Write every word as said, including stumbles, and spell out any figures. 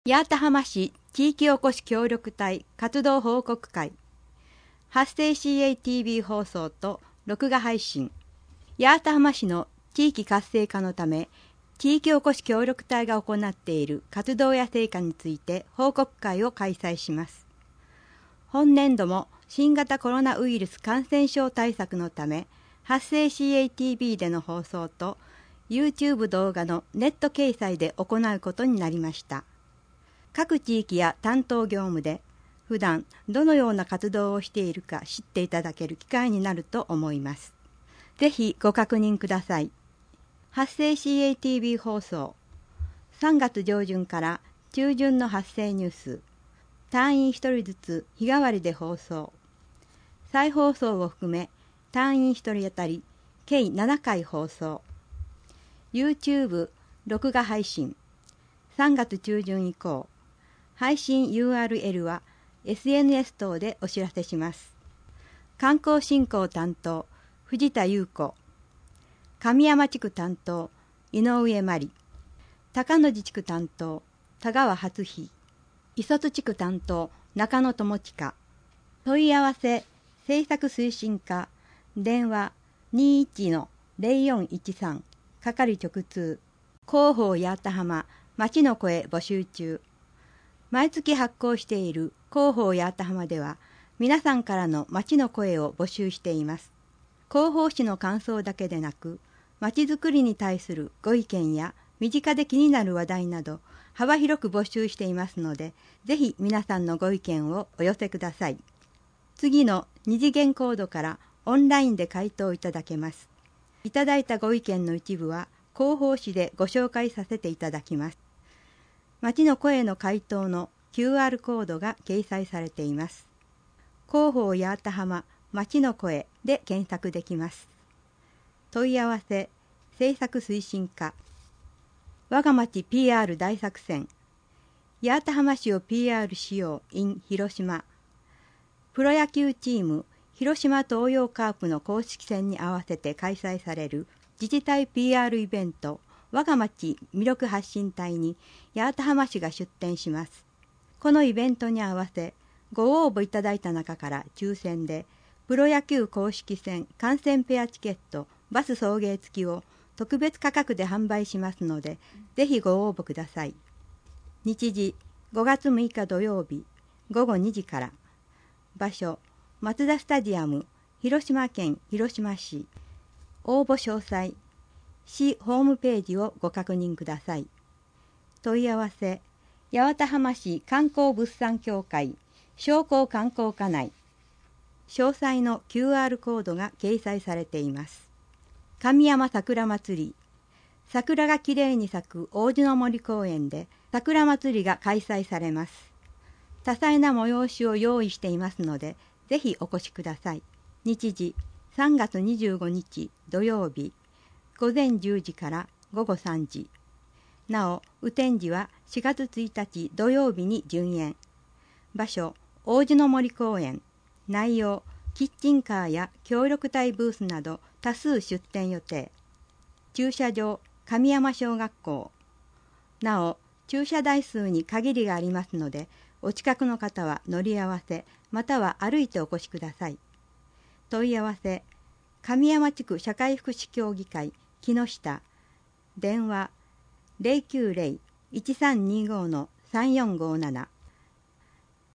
八幡浜市地域おこし協力隊活動報告会、発生 シーエーティービー 放送と録画配信。八幡浜市の地域活性化のため、地域おこし協力隊が行っている活動や成果について報告会を開催します。本年度も新型コロナウイルス感染症対策のため、発生 シーエーティービー での放送と YouTube 動画のネット掲載で行うことになりました。各地域や担当業務で普段どのような活動をしているか知っていただける機会になると思います。ぜひご確認ください。発生 シーエーティービー 放送、さんがつ上旬から中旬の発生ニュース、隊員ひとりずつ日替わりで放送、再放送を含め隊員ひとり当たり計ななかい放送、YouTube 録画配信、さんがつ中旬以降、配信 ユーアールエル は エスエヌエス 等でお知らせします。観光振興担当、藤田優子。神山地区担当、井上真理。高野寺地区担当、田川初日。磯津地区担当、中野智親。問い合わせ、政策推進課、電話 にーいちのゼロよんいちさん、係直通、広報八幡浜、町の声募集中。毎月発行している広報八幡浜では、皆さんからの町の声を募集しています。広報誌の感想だけでなく、町づくりに対するご意見や身近で気になる話題など、幅広く募集していますので、ぜひ皆さんのご意見をお寄せください。次の二次元コードからオンラインで回答いただけます。いただいたご意見の一部は、広報誌でご紹介させていただきます。町の声の回答の キューアール コードが掲載されています。広報八幡浜町の声で検索できます。問い合わせ、政策推進課。我が町 ピーアール 大作戦。八幡浜市を ピーアール しよう in 広島。プロ野球チーム広島東洋カープの公式戦に合わせて開催される自治体 ピーアール イベント、我が町魅力発信隊に八幡浜市が出展します。このイベントに合わせ、ご応募いただいた中から抽選で、プロ野球公式戦観戦ペアチケット、バス送迎付きを特別価格で販売しますので、ぜひご応募ください。日時、ごがつむいか土曜日、ごごにじから。場所、マツダスタジアム、広島県広島市。応募詳細、市ホームページをご確認ください。問い合わせ、八幡浜市観光物産協会商工観光課内。詳細の キューアール コードが掲載されています。神山桜まつり。桜がきれいに咲く王子の森公園で桜まつりが開催されます。多彩な催しを用意していますので、ぜひお越しください。日時、さんがつにじゅうごにち土曜日、ごぜんじゅうじからごごさんじ。なお、雨天時はしがつついたち土曜日に順延。場所、王子の森公園。内容、キッチンカーや協力隊ブースなど多数出店予定。駐車場、神山小学校。なお、駐車台数に限りがありますので、お近くの方は乗り合わせ、または歩いてお越しください。問い合わせ、神山地区社会福祉協議会木下。電話ゼロきゅうゼロ いちさんにごのさんよんごなな。